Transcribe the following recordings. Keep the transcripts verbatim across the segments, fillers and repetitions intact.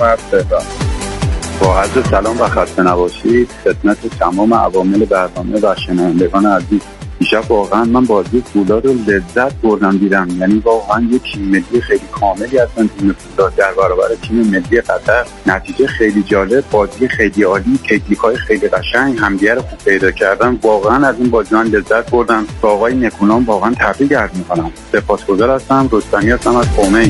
از تهران. با عرض سلام و خسته نباشید خدمت تمام عوامل برنامه و شنوندگان عزیز. دیشب واقعا من بازی فولاد رو لذت بردم دیدم، یعنی واقعا یک تیم ملی خیلی کاملی هستن تیم فولاد در برابر تیم ملی قطر. نتیجه خیلی جالب، بازی خیلی عالی، تکنیک‌های خیلی قشنگ، همدیگه رو خوب پیدا کردن. واقعا از این بازی من لذت بردم. با آقای نکونام واقعا تبریک عرض می‌کنم. سپاسگزار هستم. رستمی هستم از قم.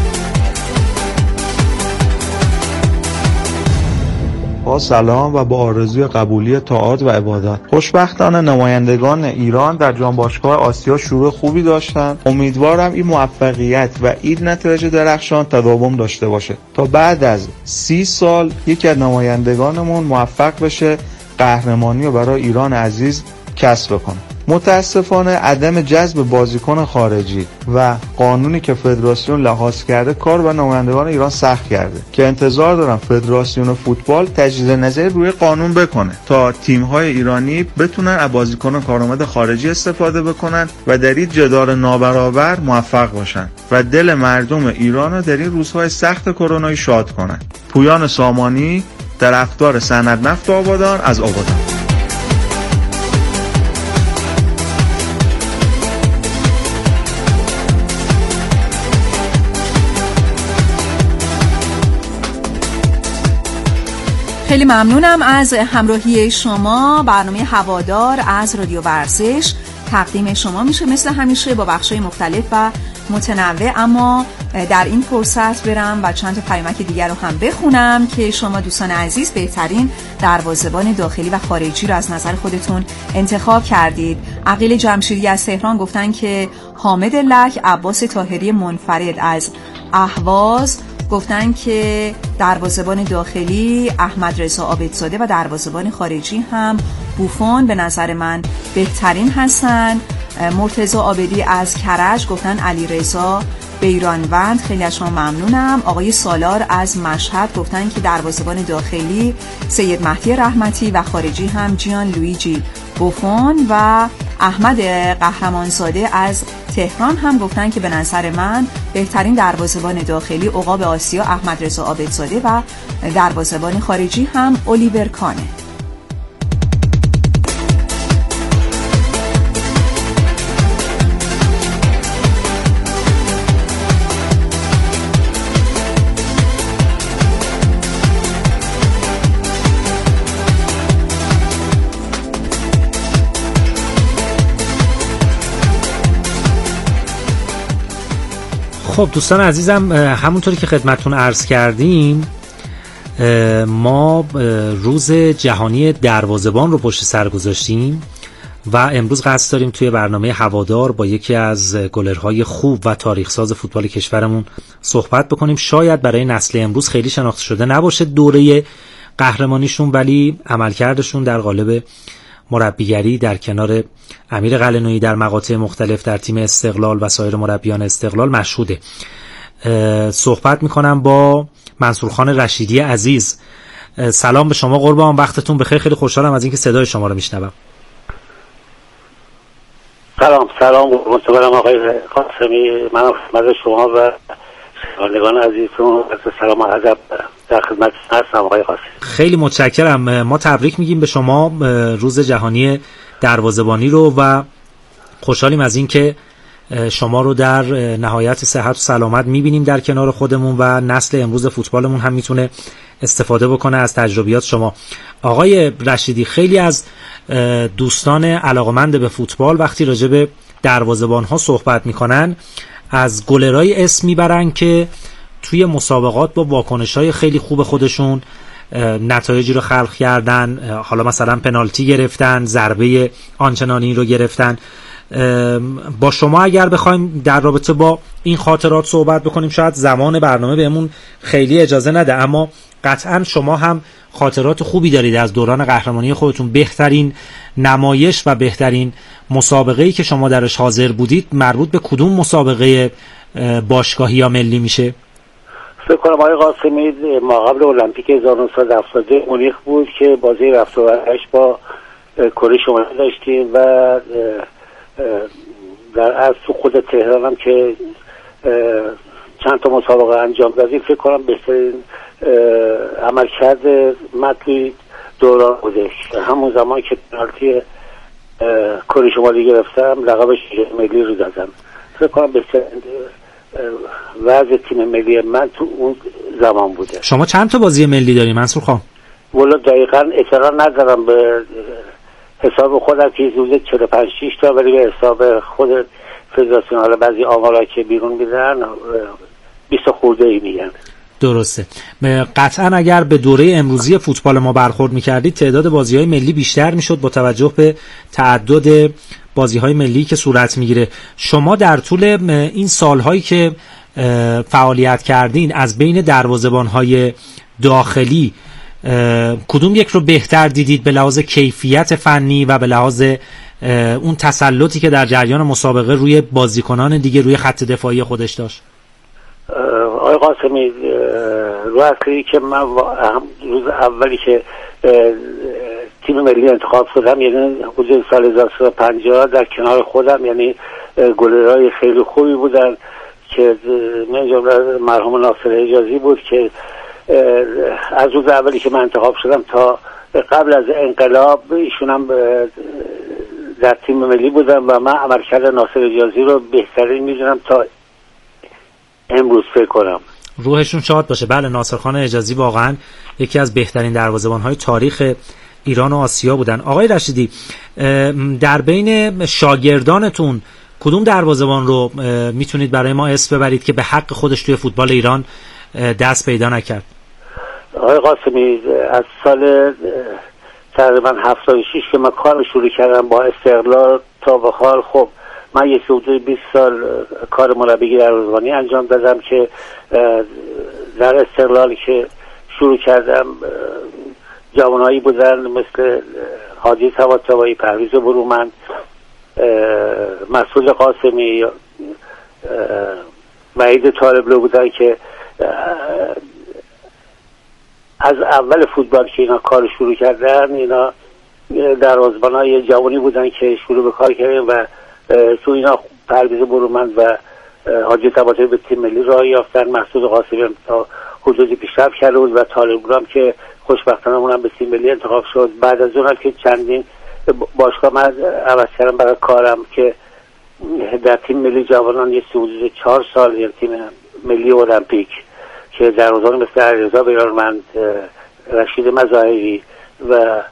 با سلام و با آرزوی قبولی طاعات و عبادت. خوشبختانه نمایندگان ایران در جام باشگاه آسیا شروع خوبی داشتن. امیدوارم این موفقیت و این نتایج درخشان تداوم داشته باشه تا بعد از سی سال یکی از نمایندگانمون موفق بشه قهرمانی رو برای ایران عزیز کسب کنه. متاسفانه عدم جذب بازیکن خارجی و قانونی که فدراسیون لحاظ کرده کار و نمایندگان ایران سخت کرده که انتظار دارم فدراسیون فوتبال تجدید نظر روی قانون بکنه تا تیم‌های ایرانی بتونن از بازیکن کارآمد خارجی استفاده بکنن و در این جدال نابرابر موفق باشن و دل مردم ایران رو در این روزهای سخت کرونایی شاد کنن. پویان سامانی، طرفدار صنعت نفت آبادان از آبادان. خیلی ممنونم از همراهی شما. برنامه هوادار از رادیو ورزش تقدیم شما میشه مثل همیشه با بخشای مختلف و متنوع، اما در این فرصت برم و چند تا پیامک دیگر رو هم بخونم که شما دوستان عزیز بهترین دروازه‌بان داخلی و خارجی رو از نظر خودتون انتخاب کردید. عقیل جمشیدی از تهران گفتن که حامد لک، عباس طاهری منفرد از اهواز گفتن که دروازه‌بان داخلی احمد رضا عابدزاده و دروازه‌بان خارجی هم بوفون به نظر من بهترین هستن. مرتضی عابدی از کرج گفتن علی رضا بیرانوند. خیلی از شما ممنونم. آقای سالار از مشهد گفتن که دروازه‌بان داخلی سید مهدی رحمتی و خارجی هم جیان لویجی بوفون و احمد قهرمانزاده از تهران هم گفتن که به نظر من بهترین دروازه‌بان داخلی عقاب آسیا احمد رضا عابدزاده و دروازه‌بان خارجی هم الیور کانه. خب دوستان عزیزم، همونطوری که خدمتتون عرض کردیم ما روز جهانی دروازه‌بان رو پشت سر گذاشتیم و امروز قصد داریم توی برنامه هوادار با یکی از گلرهای خوب و تاریخ‌ساز فوتبال کشورمون صحبت بکنیم. شاید برای نسل امروز خیلی شناخته شده نباشه دوره قهرمانیشون، ولی عملکردشون در قالب مربیگری در کنار امیر قلعه‌نویی در مقاطع مختلف در تیم استقلال و سایر مربیان استقلال مشهوده. صحبت میکنم با منصورخان رشیدی عزیز. سلام به شما قربان، وقتتون بخیر. خیلی خوشحالم از اینکه صدای شما رو میشنوم. سلام سلام مستقبلم آقای قاسمی، من خدمت شما و شنوندگان عزیزتون سلام و ادب در خدمت هستم آقای قاسمی. خیلی متشکرم. ما تبریک میگیم به شما روز جهانی دروازه‌بانی رو و خوشحالیم از این که شما رو در نهایت صحت و سلامت میبینیم در کنار خودمون و نسل امروز فوتبالمون هم میتونه استفاده بکنه از تجربیات شما. آقای رشیدی، خیلی از دوستان علاقمند به فوتبال وقتی راجع به دروازه‌بان‌ها صحبت میکنن از گلرای اسم میبرن که توی مسابقات با واکنش‌های خیلی خوب خودشون نتایجی رو خلق کردن، حالا مثلا پنالتی گرفتن، ضربه آنچنانی رو گرفتن. با شما اگر بخوایم در رابطه با این خاطرات صحبت بکنیم شاید زمان برنامه بهمون خیلی اجازه نده، اما قطعا شما هم خاطرات خوبی دارید از دوران قهرمانی خودتون. بهترین نمایش و بهترین مسابقه‌ای که شما درش حاضر بودید مربوط به کدوم مسابقه باشگاهی یا ملی میشه؟ فکر کنم آقای قاسمی ما قبل المپیک هزار و نهصد و هفتاد مونیخ بود که بازی رفت و برگشت با کره شمالی داشتیم و در از تو خود تهران هم که چند تا مسابقه انجام دادیم. فکر کنم بهترین عملکرد من توی دوران بودش، همون زمان که پنالتی کره شمالی گرفتم لقب شجاع ملی رو دادم. فکر کنم بسیار وضع تیم ملی من تو اون زمان بوده. شما چند تا بازی ملی داری منصور خان؟ والا دقیقاً اطلاع ندارم، به حساب خودم که حدود چهل و پنج شش تا، ولی به حساب خود فدراسیون حالا بعضی آمارا که بیرون میدن بیست خورده ای میگن. درسته. قطعا اگر به دوره امروزی فوتبال ما برخورد میکردید تعداد بازی‌های ملی بیشتر میشد با توجه به تعدد بازی‌های ملی که صورت میگیره. شما در طول این سال‌هایی که فعالیت کردین از بین دروازه‌بان‌های داخلی کدوم یک رو بهتر دیدید به لحاظ کیفیت فنی و به لحاظ اون تسلطی که در جریان مسابقه روی بازیکنان دیگه روی خط دفاعی خودش داشت؟ آقای قاسمی، رو اصلی که من روز اولی که تیم ملی انتخاب شدم، یعنی حدود سال هزار و سیصد و پنجاه در کنار خودم، یعنی گلرهای خیلی خوبی بودن که من جمله مرحوم ناصر حجازی بود که از روز اولی که من انتخاب شدم تا قبل از انقلاب ایشون هم در تیم ملی بودن و من عملکرد ناصر حجازی رو بهترین میدونم تا امروز فکر کنم. روحشون شاد باشه. بله، ناصرخان حجازی واقعا یکی از بهترین دروازه‌بان‌های تاریخ ایران و آسیا بودن. آقای رشیدی، در بین شاگردانتون کدوم دروازه‌بان رو میتونید برای ما اسم ببرید که به حق خودش توی فوتبال ایران دست پیدا نکرد؟ آقای قاسمی، از سال تقریبا هفتاد و شش که من کار شروع کردم با استقلال تا به حال، خب من یک حدود بیست سال کار مربیگری دروازه‌بانی انجام دادم که در استقلال که شروع کردم جوانایی بودن مثل حاجی طباطبایی، پرویز برومند، مسعود قاسمی، وحید طالبلو بودن که از اول فوتبال که اینا کار شروع کردن، اینا دروازه‌بانای جوانی بودن که شروع به کار کردن و تو اینا پرویز برومند و حاجی طباطبایی به تیم ملی راه یافتن. مسعود قاسمی تا حدودی پیشرفت کرده بود و طالبلو هم که خوشبختانه اونم به تیم ملی انتخاب شد. بعد از اونم که چندین باشگاه من عوض کردم برای کارم که در تیم ملی جوانان یه حدود چهار سال، یا تیم ملی المپیک که دروازه‌بان مثل علیرضا بیرانوند، رشید مظاهری و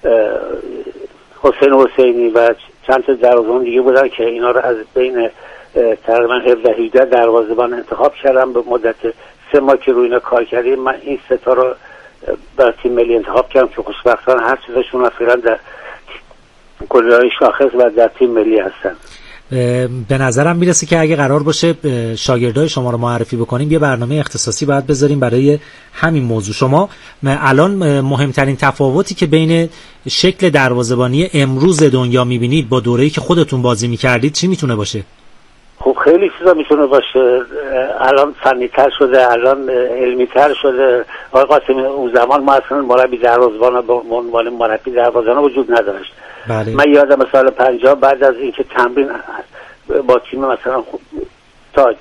حسین حسینی و چند تا دروازه‌بان دیگه بودن که اینا رو از بین تقریبا هفده هجده دروازه‌بان انتخاب کردم. به مدت سه ماه که روی اینا کار کردیم من این سه تا رو برای تیم ملی انتخاب کردم که خوشبختانه هر چیزشون اخیراً در گلرهای شاخص و در تیم ملی هستن. به نظرم میرسه که اگه قرار باشه شاگردای شما رو معرفی بکنیم یه برنامه اختصاصی باید بذاریم برای همین موضوع. شما الان مهمترین تفاوتی که بین شکل دروازه‌بانی امروز دنیا میبینید با دوره‌ای که خودتون بازی میکردید چی میتونه باشه؟ خب خیلی چیزا میتونه باشه. الان فنی‌تر شده، الان علمی‌تر شده. آقای قاسمی، اون زمان ما اصلا مربی دروازه‌بان به عنوان مربی دروازه‌بان وجود نداشت. بله. من یادم سال پنجاه بعد از اینکه تمرین با تیم مثلا تاج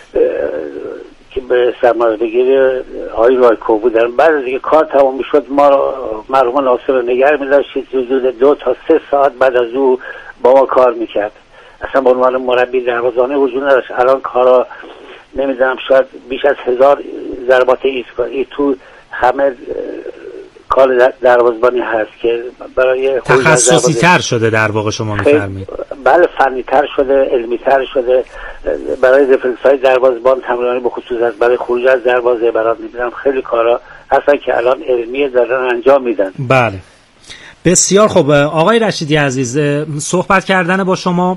که به سرمربیگری آقای رایکو بودن، بعد از اینکه کار تمام میشد ما مرحوم ناصر رو نگه می‌داشت، حدود دو تا سه ساعت بعد از او با ما کار میکرد. اصلا به عنوان مربی دروازه‌بان وجود نداشت. الان کارا نمیدونم شاید بیش از هزار ضربات ایستگاهی تو همه کار دروازه‌بانی هست که برای تخصصی تر شده در واقع شما می‌فرمایید. بله، فنی تر شده، علمی تر شده. برای رفلکس‌های دروازه‌بان تمرینی به خصوص از برای خروج از دروازه برات می‌بینم خیلی کارا هستن که الان علمی دارن انجام میدن. بله، بسیار خوب. آقای رشیدی عزیز، صحبت کردن با شما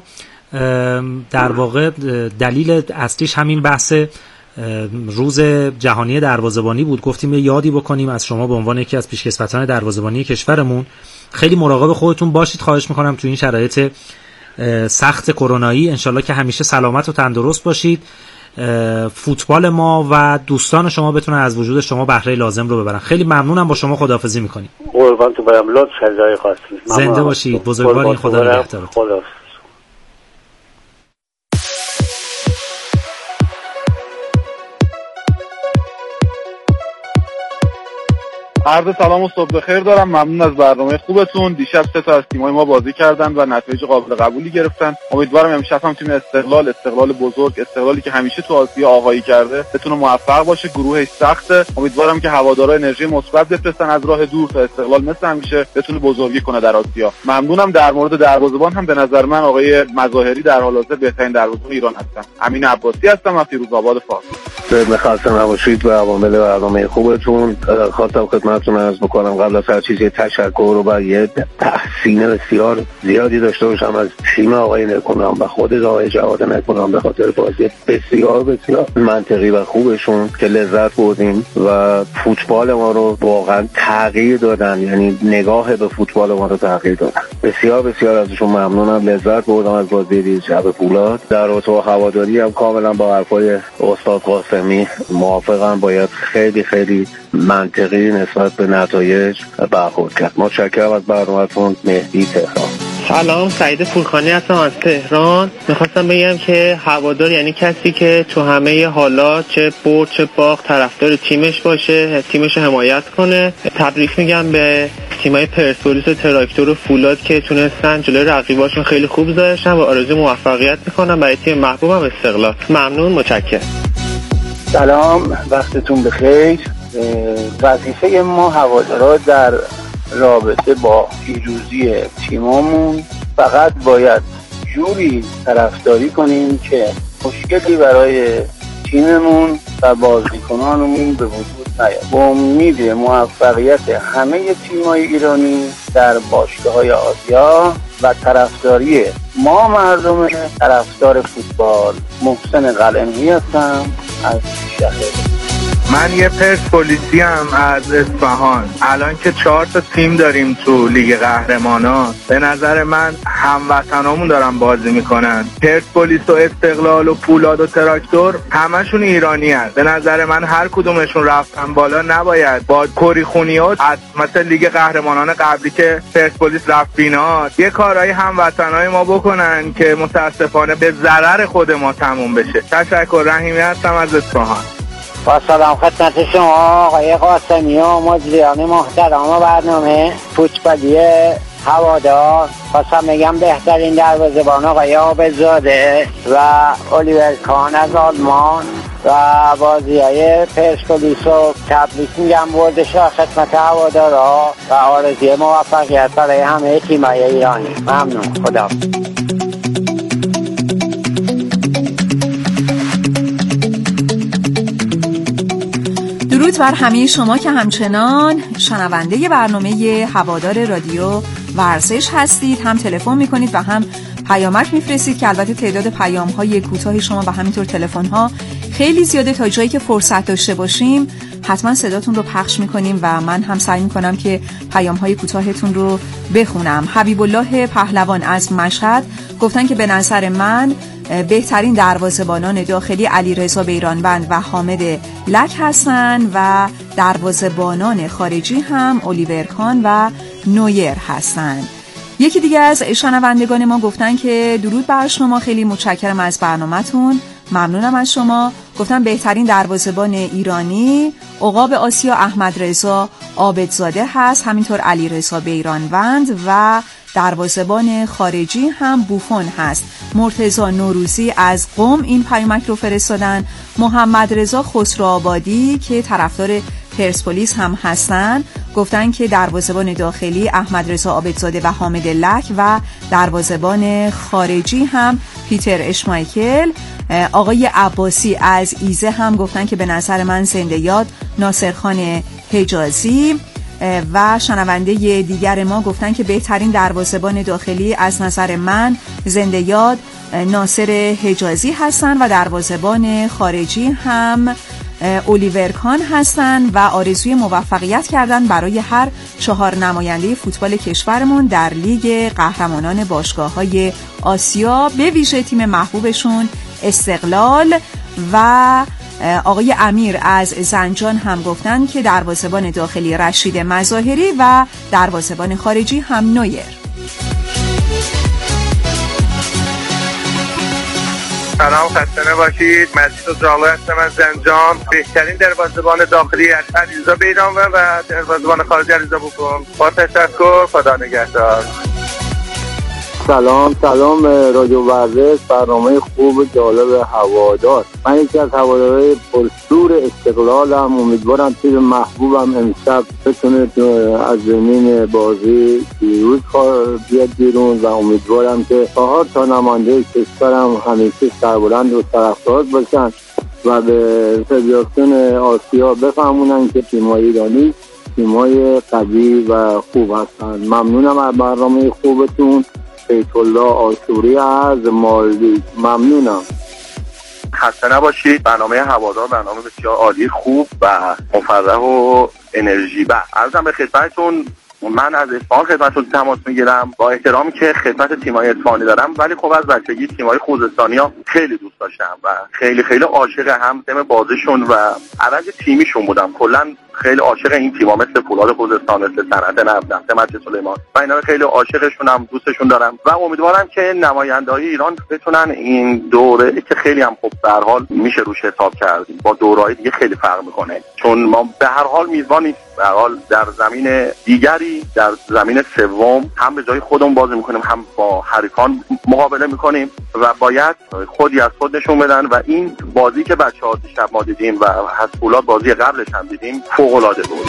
در واقع دلیل اصلیش همین بحث روز جهانی دروازه‌بانی بود. گفتیم یه یادی بکنیم از شما به عنوان یکی از پیشکسوتان دروازه‌بانی کشورمون. خیلی مراقب خودتون باشید خواهش میکنم تو این شرایط سخت کرونایی. انشالله که همیشه سلامت و تندرست باشید. فوتبال ما و دوستان شما بتونن از وجود شما بهره لازم رو ببرن. خیلی ممنونم، با شما خداحافظی میکنیم. قربانتون برم، لطف کردید آقای قاسمی. زنده باشید، بزرگوارین، خدا نگهدارتون. عرض سلام و صبح بخیر دارم. ممنون از برنامه خوبتون. دیشب سه تا از تیم‌های ما بازی کردن و نتایج قابل قبولی گرفتن. امیدوارم امشب هم تیم استقلال استقلال بزرگ، استقلالی که همیشه تو آسیا آقایی کرده، بتونه موفق باشه. گروهش سخته. امیدوارم که هوادارا انرژی مثبت بفرستن از راه دور تا استقلال مثل همیشه بتونه بزرگی کنه در آسیا. ممنونم. در مورد دروازه‌بان هم به نظر من آقای مظاهری در حال حاضر بهترین دروازه‌بان ایران هستن. امین عباسی هستم از فیروزآباد فارس. خدمت خسته نباشید و عوامل برنامه خوبتون. خواستم خدمتتون عرض بکنم قبل از هر چیزی تشکر و یه تحسین بسیار زیادی داشته باشم از تیم آقای نکنام و خود آقای جواد نکنام به خاطر بازی بسیار بسیار منطقی و خوبشون که لذت بردیم و فوتبال ما رو واقعا تغییر دادن، یعنی نگاه به فوتبال ما رو تغییر دادن. بسیار بسیار ازشون ممنونم. لذت بردم از بازی دیروز شب فولاد. در رابطه با هواداری هم کاملا با حرفای استاد قاسمی موافقم. باید خیلی خیلی منطقی نسبت به نتایج برخورد کرد. متشکرم از برنامه‌تون. مهدی تهران. سلام، سعید پورخانی هستم از تهران. میخواستم بگم که هوادار یعنی کسی که تو همه حالات چه برد چه باخت طرفدار تیمش باشه، تیمش رو حمایت کنه. تبریک میگم به تیمای پرسپولیس و تراکتور و فولاد که تونستن جلوی رقیباشون خیلی خوب گذاشتن و آرزوی موفقیت میکنم برای تیم محبوبم استقلال. ممنون، متشکرم. سلام، وقتتون بخیر. وظیفه ما هوادارا در رابطه با پیروزی تیممون فقط باید جوری طرفداری کنیم که مشکلی برای تیممون و بازیکنانمون به وجود نیاد. با امید موفقیت همه تیم‌های ایرانی در باشگاه‌های آسیا و طرفداری ما مردم طرفدار فوتبال. محسن قلعمی هستم از شهر. من یه پرسپولیسی هم از اصفهان. الان که چهار تا تیم داریم تو لیگ قهرمانان، به نظر من هموطنامون دارن بازی میکنن. پرسپولیس و استقلال و فولاد و تراکتور همشون ایرانی هست. به نظر من هر کدومشون رفتن بالا نباید با کری خونیات مثل لیگ قهرمانان قبلی که پرسپولیس رفت فینال یه کارهای هموطنای ما بکنن که متاسفانه به ضرر خود ما تموم بشه. تشکر. رحیمی هستم از اصفهان. با سلام خدمت شما آقای قاسمی و مجریان محترم برنامه فوتبالی هوادار. خواستم بگم بهترین دروازه‌بان آقای عابدزاده و الیور کان از آلمان و بازی‌های پرسپولیس و تبریک میگم بردش را خدمت هوادارا و آرزوی موفقیت برای همه تیم‌های ایرانی. ممنون. خدا. درود بر همه شما که همچنان شنونده برنامه هوادار رادیو ورزش هستید. هم تلفن میکنید و هم پیامک میفرستید که البته تعداد پیام‌های کوتاه شما و همینطور تلفن‌ها خیلی زیاده. تا جایی که فرصت داشته باشیم حتما صداتون رو پخش میکنیم و من هم سعی میکنم که پیام‌های کوتاهتون رو بخونم. حبیب الله پهلوان از مشهد گفتن که به نظر من بهترین دروازه‌بانان داخلی علیرضا بیرانوند و حامد لک هستن و دروازه‌بانان خارجی هم الیور کان و نویر هستن. یکی دیگه از شنوندگان ما گفتن که درود بر شما، خیلی متشکرم از برنامه‌تون، ممنونم از شما. گفتن بهترین دروازه‌بان ایرانی عقاب آسیا احمد رضا عابدزاده هست، همینطور علیرضا بیرانوند و دروازه‌بان خارجی هم بوفون هست. مرتضی نوروزی از قم این پیامک رو فرستادن. محمد رضا خسروآبادی که طرفدار پرسپولیس هم هستن گفتن که دروازه‌بان داخلی احمد رضا عابدزاده و حامد لک و دروازه‌بان خارجی هم پیتر اشمایکل. آقای عباسی از ایزه هم گفتن که به نظر من زنده یاد ناصرخان حجازی و شنونده دیگر ما گفتن که بهترین دروازه‌بان داخلی از نظر من زنده یاد ناصر حجازی هستن و دروازه‌بان خارجی هم الیور کان هستن و آرزوی موفقیت کردن برای هر چهار نماینده فوتبال کشورمون در لیگ قهرمانان باشگاه‌های آسیا، به ویژه تیم محبوبشون استقلال. و آقای امیر از زنجان هم گفتن که دروازه‌بان داخلی رشید مظاهری و دروازه‌بان خارجی هم نویر. سلام، خسته نباشید. مجید و جالو هستم از زنجان. بهترین دروازه‌بان داخلی از علیرضا بیرانوه و دروازه‌بان خارجی علیرضا بوکن. با تشکر، خدا نگهدار. سلام سلام رادیو ورزش، برنامه خوب جالب هوادار. من یکی از هوادارهای پرشور استقلالم. امیدوارم تیم محبوبم امشب بتونه از زمین بازی پیروز بیاد بیرون و امیدوارم که چهار تا نماینده کشورم همیشه سربلند و سرافراز باشن و به فدراسیون آسیا بفهمونن که تیم‌های ایرانی تیم‌های قوی و خوب هستن. ممنونم از برنامه خوبتون. بیت الله آشوری از مالدیو. ممنونم. خسته نباشید. برنامه هوادار برنامه بسیار عالی، خوب و مفرح و انرژی. و عرضم به خدمتتون، من از اصفهان خدمتتون تماس میگیرم با احترامی که خدمت تیم‌های اصفهانی دارم، ولی خب از بچگی تیم‌های خوزستانی‌ها خیلی دوست داشتم و خیلی خیلی عاشق هم تیم بازیشون و عرض تیمیشون بودم. کلاً خیلی عاشق این تیم‌ها مثل فولاد خوزستان، مثل صنعت نفت، نفت سلیمان و اینا خیلی عاشقشونم، دوستشون دارم و امیدوارم که نماینده‌های ایران بتونن این دوره که خیلی هم خوب به هر حال میشه روش حساب کرد، با دوره‌های دیگه خیلی فرق میکنه، چون ما به هر حال میزبانی به هر حال در زمین دیگری، در زمین سوم هم به جای خودمون بازی میکنیم، هم با حریفان مقابله میکنیم و باید خودی از خود نشون بدن و این بازی که بچه‌ها دیشب ما دیدیم و از فولاد بازی قبلش هم دیدیم فوق‌العاده بود.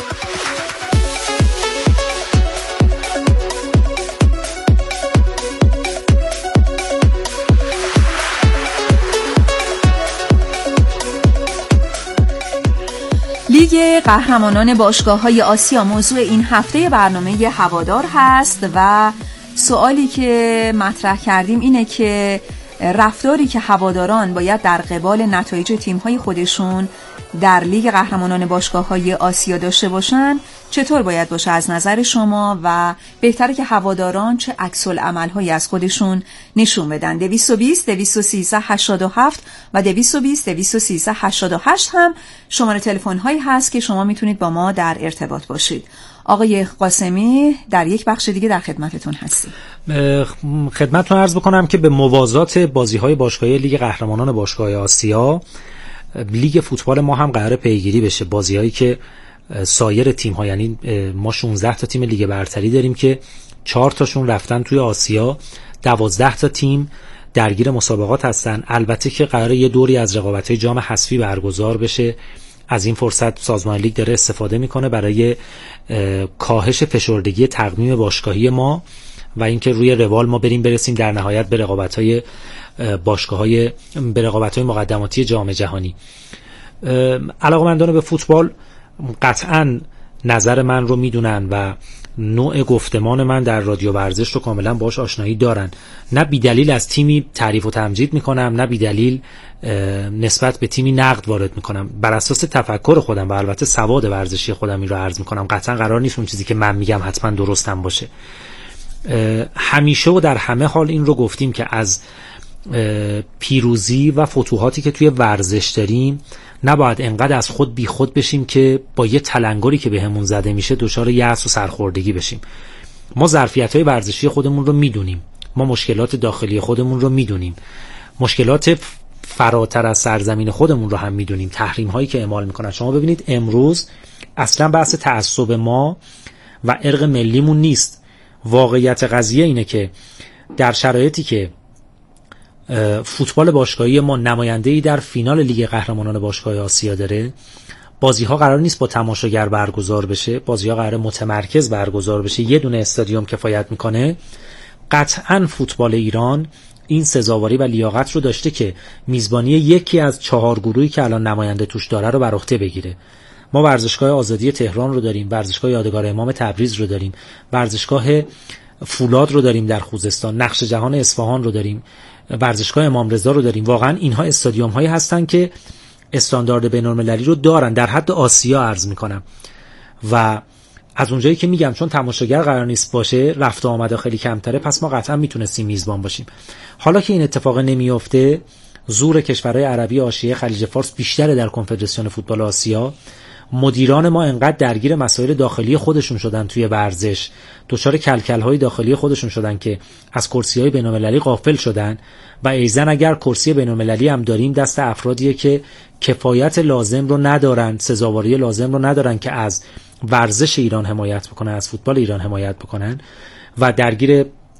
لیگ قهرمانان باشگاه‌های آسیا موضوع این هفته برنامه هوادار هست و سوالی که مطرح کردیم اینه که رفتاری که هواداران باید در قبال نتایج تیم‌های خودشون در لیگ قهرمانان باشگاه‌های آسیا داشته باشن چطور باید باشه از نظر شما و بهتره که هواداران چه عکس‌العمل‌هایی از خودشون نشون بدن؟ دویست و بیست دویست و سیزده هشتاد و هفت و دویست و بیست دویست و سیزده هشتاد و هشت هم شماره تلفن‌هایی هست که شما میتونید با ما در ارتباط باشید. آقای قاسمی در یک بخش دیگه در خدمتتون هستیم. خدمتتون عرض بکنم که به موازات بازی‌های باشگاهی لیگ قهرمانان باشگاه‌های آسیا، لیگ فوتبال ما هم قراره پیگیری بشه. بازی‌هایی که سایر تیم‌ها، یعنی ما شانزده تا تیم لیگ برتری داریم که چهار تاشون رفتن توی آسیا، دوازده تا تیم درگیر مسابقات هستن. البته که قراره یه دوری از رقابت‌های جام حذفی برگزار بشه. از این فرصت سازمان لیگ داره استفاده میکنه برای کاهش فشردگی تقویم باشگاهی ما و اینکه روی روال ما بریم برسیم در نهایت به رقابت‌های باشگاه‌های به رقابت‌های مقدماتی جام جهانی. علاقه‌مندان به فوتبال قطعاً نظر من رو میدونن و نوع گفتمان من در رادیو ورزش رو کاملا باش آشنایی دارن. نه بی دلیل از تیمی تعریف و تمجید میکنم، نه بی دلیل نسبت به تیمی نقد وارد میکنم. بر اساس تفکر خودم و البته سواد ورزشی خودم این رو عرض میکنم. قطعا قرار نیست اون چیزی که من میگم حتما درستم باشه. همیشه و در همه حال این رو گفتیم که از پیروزی و فتوحاتی که توی ورزش داریم نباید انقدر از خود بی خود بشیم که با یه تلنگری که بهمون زده میشه دچار یأس و سرخوردگی بشیم. ما ظرفیت‌های ورزشی خودمون رو میدونیم، ما مشکلات داخلی خودمون رو میدونیم، مشکلات فراتر از سرزمین خودمون رو هم میدونیم، تحریم هایی که اعمال میکنن. شما ببینید امروز اصلا بحث تعصب ما و ارق ملیمون نیست. واقعیت قضیه اینه که در شرایطی که فوتبال باشگاهی ما نماینده‌ای در فینال لیگ قهرمانان باشگاه‌های آسیا داره، بازی‌ها قرار نیست با تماشاگر برگزار بشه، بازی‌ها قرار متمرکز برگزار بشه، یه دونه استادیوم کفایت میکنه. قطعاً فوتبال ایران این سزاواری و لیاقت رو داشته که میزبانی یکی از چهار گروهی که الان نماینده توش داره رو بر عهده بگیره. ما ورزشگاه آزادی تهران رو داریم، ورزشگاه یادگار امام تبریز رو داریم، ورزشگاه فولاد رو داریم در خوزستان، نقش جهان اصفهان رو داریم، ورزشگاه امام رضا رو داریم. واقعا اینها استادیوم هایی هستن که استاندارد بین‌المللی رو دارن، در حد آسیا عرض میکنم. و از اونجایی که میگم چون تماشاگر قرار نیست باشه، رفت و آمد خیلی کمتره، پس ما قطعا میتونستیم میزبان باشیم. حالا که این اتفاق نمیفته، زور کشورهای عربی حاشیه خلیج فارس بیشتره در کنفدراسیون فوتبال آسیا مدیران ما انقدر درگیر مسائل داخلی خودشون شدن توی ورزش، دچار کلکل‌های داخلی خودشون شدن که از کرسی‌های بین‌المللی غافل شدن و ایزن اگر کرسی بین‌المللی هم داریم دست افرادیه که کفایت لازم رو ندارن، سزاواری لازم رو ندارن که از ورزش ایران حمایت بکنن، از فوتبال ایران حمایت بکنن و درگیر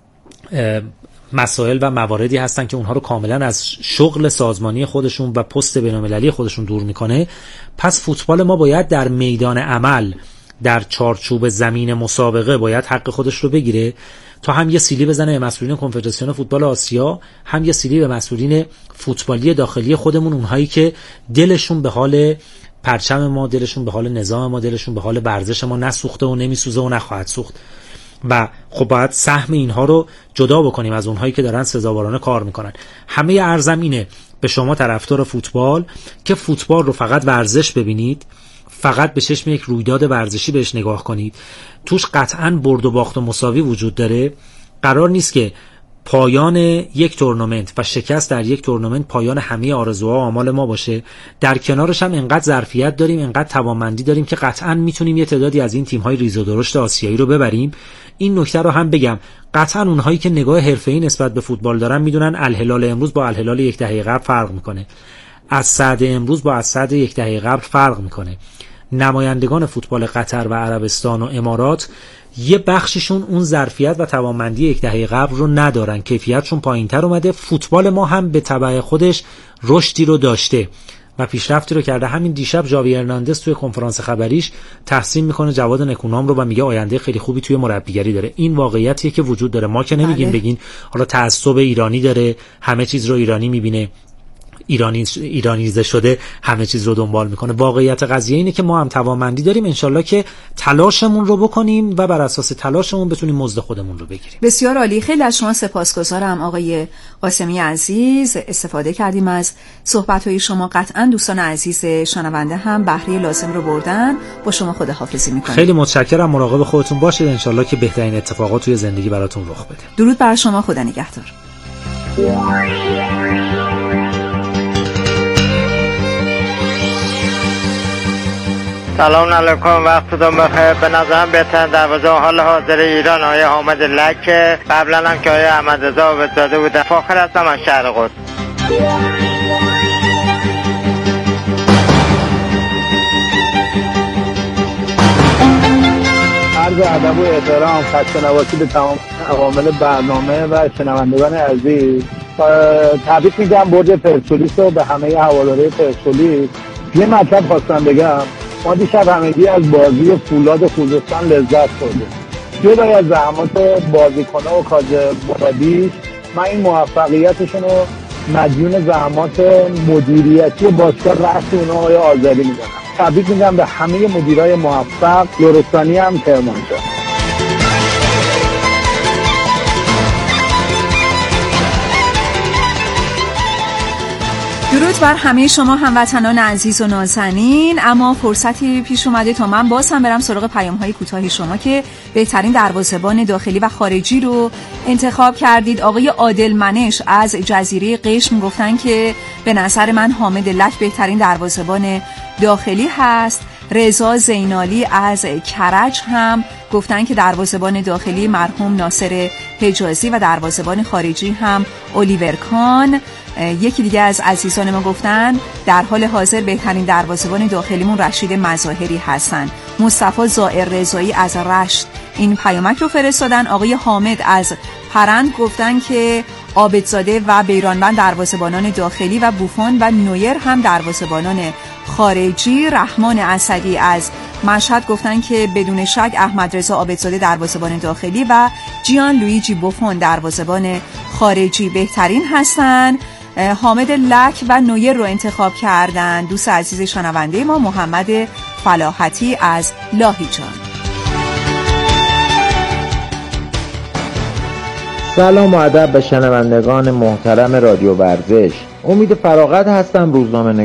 مسائل و مواردی هستن که اونها رو کاملا از شغل سازمانی خودشون و پست بین‌المللی خودشون دور میکنه. پس فوتبال ما باید در میدان عمل، در چارچوب زمین مسابقه باید حق خودش رو بگیره تا هم یه سیلی بزنه به مسئولین کنفدراسیون فوتبال آسیا، هم یه سیلی به مسئولین فوتبالی داخلی خودمون، اونهایی که دلشون به حال پرچم ما، دلشون به حال نظام ما، دلشون به حال ورزش ما نسوخته و نمیسوزه و نخواهد سوخت. و خب باید سهم اینها رو جدا بکنیم از اونهایی که دارن سزاوارانه کار میکنن. همه ارزم اینه به شما طرفدار فوتبال که فوتبال رو فقط ورزش ببینید، فقط به چشم یک رویداد ورزشی بهش نگاه کنید. توش قطعاً برد و باخت و مساوی وجود داره. قرار نیست که پایان یک تورنمنت و شکست در یک تورنمنت پایان همه آرزوها و آمال ما باشه. در کنارش هم انقدر ظرفیت داریم، انقدر توانمندی داریم که قطعاً میتونیم یه تعدادی از این تیم‌های ریز و درشت آسیایی رو ببریم. این نکته رو هم بگم، قطعاً اونهایی که نگاه حرفه‌ای نسبت به فوتبال دارن میدونن الهلال امروز با الهلال یک دهه قبل فرق میکنه. اسعد امروز با اسعد یک دهه قبل فرق میکنه. نمایندگان فوتبال قطر و عربستان و امارات یه بخششون اون ظرفیت و توانمندی یک دهه قبل رو ندارن، کیفیتشون پایین‌تر اومده. فوتبال ما هم به تبع خودش رشدی رو داشته و پیشرفتی رو کرده. همین دیشب ژاوی هرناندز توی کنفرانس خبریش تحسین میکنه جواد نکونام رو و میگه آینده خیلی خوبی توی مربیگری داره. این واقعیتیه که وجود داره. ما که نمیگیم بگین حالا تعصب ایرانی داره، همه چیز رو ایرانی میبینه، ایرانی ایرانیزه شده، همه چیز رو دنبال میکنه. واقعیت قضیه اینه که ما هم توانمندی داریم، انشالله که تلاشمون رو بکنیم و بر اساس تلاشمون بتونیم مزد خودمون رو بگیریم. بسیار عالی. خیلی از شما سپاسگزارم آقای قاسمی عزیز. استفاده کردیم از صحبت‌های شما. قطعاً دوستان عزیز شنونده هم بهره لازم رو بردن. با شما خداحافظی میکنم. خیلی متشکرم. مراقب خودتون باشید. انشالله که بهترین اتفاقات توی زندگی براتون رخ بده. درود بر شما. خدا نگهدار. سلام علیکم، وقتتون بخیر. به نظرم بهترین دروازه حال حاضر ایران آقای حامد لک، قبلا هم که آقای احمدرضا عابدزاده بودن. فاخر هستم از شهر قدس. عرض ادب و احترام، خسته نباشید به تمام عوامل برنامه و شنوندگان عزیز. تبریک میگم برد پرسپولیس رو به همه هواداره پرسپولیس. یه مطلب خواستم بگم، ما دیشب همگی از بازی فولاد خوزستان لذت بردیم. جدای از زحمات بازیکن‌ها و کادر مربی، من این موفقیتشون رو مدیون زحمات مدیریتی باشگاه رأس اونها آقای آذری میدونم. تبریک میگم به همه مدیرای موفق. لرستانی هم کرمانشاه. درود بر همه شما هموطنان عزیز و نازنین. اما فرصتی پیش اومده تا من باز هم برم سراغ پیام‌های کوتاه شما که بهترین دروازه‌بان داخلی و خارجی رو انتخاب کردید. آقای عادل منش از جزیره قشم گفتن که به نظر من حامد لک بهترین دروازه‌بان داخلی هست. رضا زینالی از کرج هم گفتن که دروازه‌بان داخلی مرحوم ناصر حجازی و دروازه‌بان خارجی هم الیور کان. یکی دیگه از عزیزان ما گفتن در حال حاضر بهترین دروازه‌بان داخلیمون رشید مظاهری هستن. مصطفی زائر رضایی از رشت این پیامک رو فرستادن. آقای حامد از پرند گفتن که عابدزاده و بیرانوند دروازه‌بانان داخلی و بوفون و نویر هم دروازه‌بانان خارجی. رحمان اسدی از مشهد گفتن که بدون شک احمدرضا عابدزاده دروازه‌بان داخلی و جیان لویجی بوفون دروازه‌بان خارجی بهترین هستن. حامد لک و نویر رو انتخاب کردن دوست عزیز شنونده ما محمد فلاحتی از لاهیجان. سلام و ادب به شنوندگان محترم رادیو ورزش. امید فراغت هستم، روزنامه نگار.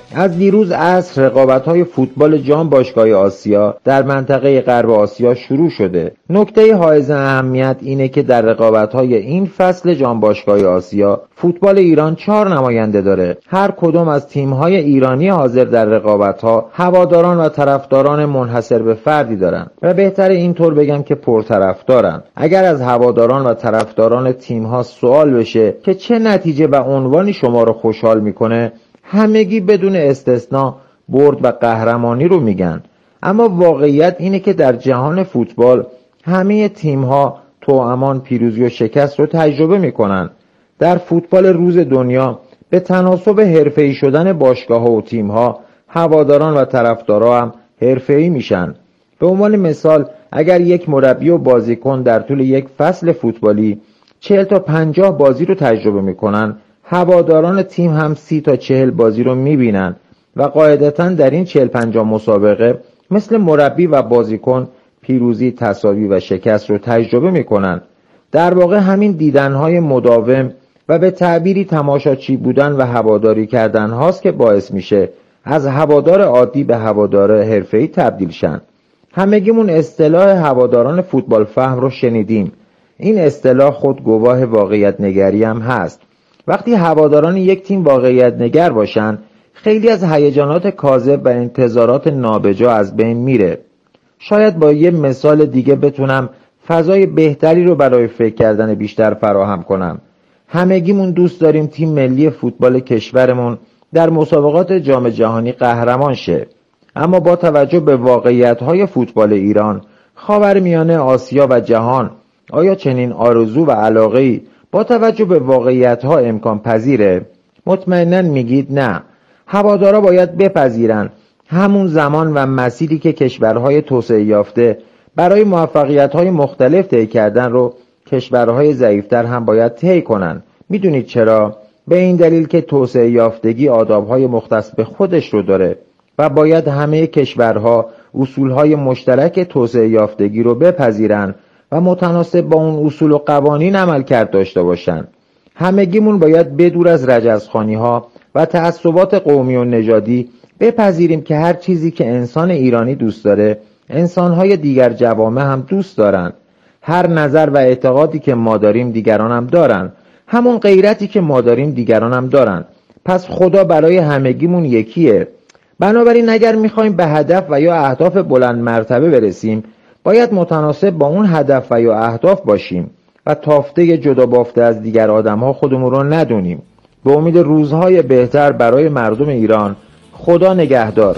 از دیروز عصر رقابت‌های فوتبال جام باشگاه‌های آسیا در منطقه غرب آسیا شروع شده. نکته حائز اهمیت اینه که در رقابت‌های این فصل جام باشگاه‌های آسیا فوتبال ایران چهار نماینده داره. هر کدام از تیم‌های ایرانی حاضر در رقابت‌ها هواداران و طرفداران منحصر به فردی دارن و بهتره اینطور بگم که پرطرفدارن. اگر از هواداران و طرفداران تیم‌ها سوال بشه که چه نتیجه و عنوانی شما رو خوشحال می‌کنه، همگی بدون استثنا برد و قهرمانی رو میگن. اما واقعیت اینه که در جهان فوتبال همه تیم‌ها توامان پیروزی و شکست رو تجربه میکنن. در فوتبال روز دنیا به تناسب حرفه‌ای شدن باشگاه‌ها و تیم‌ها، هواداران و طرفدارا هم حرفه‌ای میشن. به عنوان مثال اگر یک مربی و بازیکن در طول یک فصل فوتبالی چهل تا پنجاه بازی رو تجربه میکنن، هواداران تیم هم سی تا چهل بازی رو میبینن و قاعدتاً در این چهل پنجاه مسابقه مثل مربی و بازیکن پیروزی، تساوی و شکست رو تجربه میکنن. در واقع همین دیدنهای مداوم و به تعبیری تماشاچی بودن و هواداری کردن هاست که باعث میشه از هوادار عادی به هوادار حرفه‌ای تبدیل شن. همگیمون اصطلاح هواداران فوتبال فهم رو شنیدیم. این اصطلاح خود گواه واقعیت نگری هم هست. وقتی هواداران یک تیم واقعیت نگر باشن، خیلی از هیجانات کاذب و انتظارات نابجا از بین میره. شاید با یه مثال دیگه بتونم فضای بهتری رو برای فکر کردن بیشتر فراهم کنم. همگیمون دوست داریم تیم ملی فوتبال کشورمون در مسابقات جام جهانی قهرمان شه. اما با توجه به واقعیت‌های فوتبال ایران، خاورمیانه، آسیا و جهان، آیا چنین آرزو و علاقه‌ای با توجه به واقعیت‌ها امکان پذیره؟ مطمئناً میگید نه. هوادارا باید بپذیرن همون زمان و مسیری که کشورهای توسعه یافته برای موفقیت‌های مختلف طی کردن رو کشورهای ضعیف‌تر هم باید طی کنن. میدونید چرا؟ به این دلیل که توسعه یافتگی آداب‌های مختص به خودش رو داره و باید همه کشورها اصولهای مشترک توسعه یافتگی رو بپذیرن و متناسب با اون اصول و قوانین عمل کرد داشته باشن. همگیمون باید بدور از رجزخوانی‌ها و تعصبات قومی و نژادی بپذیریم که هر چیزی که انسان ایرانی دوست داره، انسان‌های دیگر جوامع هم دوست دارن. هر نظر و اعتقادی که ما داریم دیگران هم دارن. همون غیرتی که ما داریم دیگران هم دارن. پس خدا برای همگیمون یکیه. بنابراین اگر میخوایم به هدف و یا اهداف بلند مرتبه برسیم، باید متناسب با اون هدف و یا اهداف باشیم و تافته جدا بافته از دیگر آدم‌ها خودمون رو ندونیم. به امید روزهای بهتر برای مردم ایران. خدا نگهدار.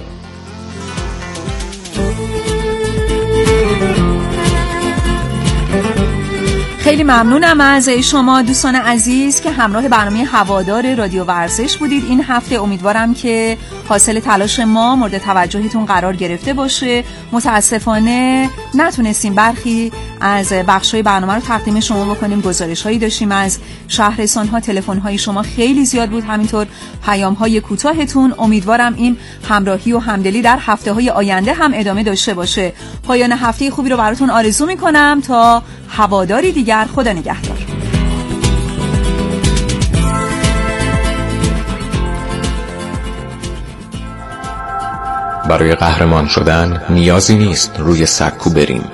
خیلی ممنونم از شما دوستان عزیز که همراه برنامه هوادار رادیو ورزش بودید. این هفته امیدوارم که حاصل تلاش ما مورد توجهتون قرار گرفته باشه. متاسفانه نتونستیم برخی از بخشای برنامه رو تقدیم شما بکنیم. گزارش‌هایی داشتیم از شهرستان‌ها، تلفن‌های شما خیلی زیاد بود، همینطور پیام‌های کوتاهتون. امیدوارم این همراهی و همدلی در هفته‌های آینده هم ادامه داشته باشه. پایان هفته خوبی رو براتون آرزو می‌کنم تا هواداری دیگر. خدا نگهدار. برای قهرمان شدن نیازی نیست روی سکو بریم.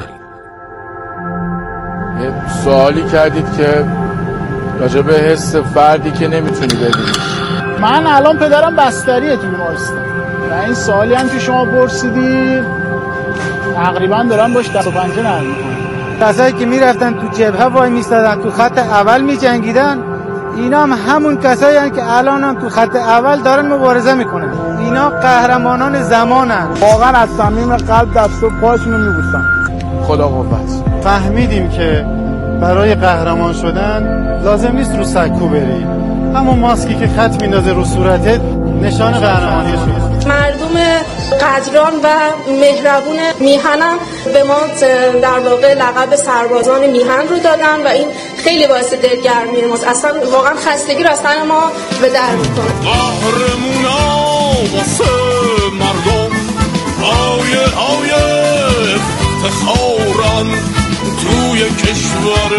سوالی کردید که راجع به حس فردی که نمیتونی ببینی. من الان پدرم بستریه تو بیمارستان و این سوالی هم که شما پرسیدید تقریبا دارم باش دست و پنجه نرم میکنم. کسایی که میرفتن تو جبهه وای میستادن، تو خط اول میجنگیدن، اینا هم همون کسایی هستن که الان هم تو خط اول دارن مبارزه میکنن. اینا قهرمانان زمانن. واقعا از صمیم قلب دست و پاشونو میبوسن. خدا قوت. فهمیدیم که برای قهرمان شدن لازم نیست رو سکو بری. همون ماسکی که خط میندازه رو صورتت نشان قهرمانی شد. مردم قدران و مهربون میهنم به ما در واقع لقب سربازان میهن رو دادن و این خیلی باعث دلگرمی ماست. اصلا واقعا خستگی رو از تن ما به در میکنه. قهرمونا واسه مردم آیه آیه افتخارن توی کشور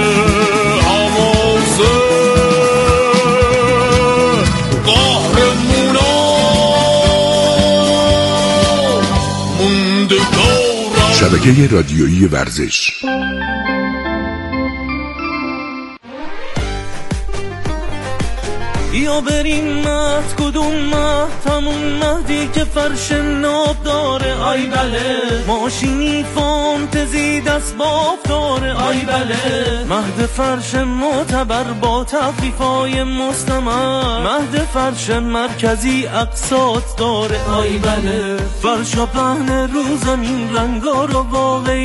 آموزه. قهرمونا شبکه رادیویی ورزش. یا بریم مهد کدوم مهد همون مهدی که فرش ناب داره آی بله ماشینی فانتزی دست باف داره آی بله مهد فرش معتبر با تخفیفای مستمر مهد فرش مرکزی اقساط داره آی بله فرش و پهن رو زمین رنگار و واقعی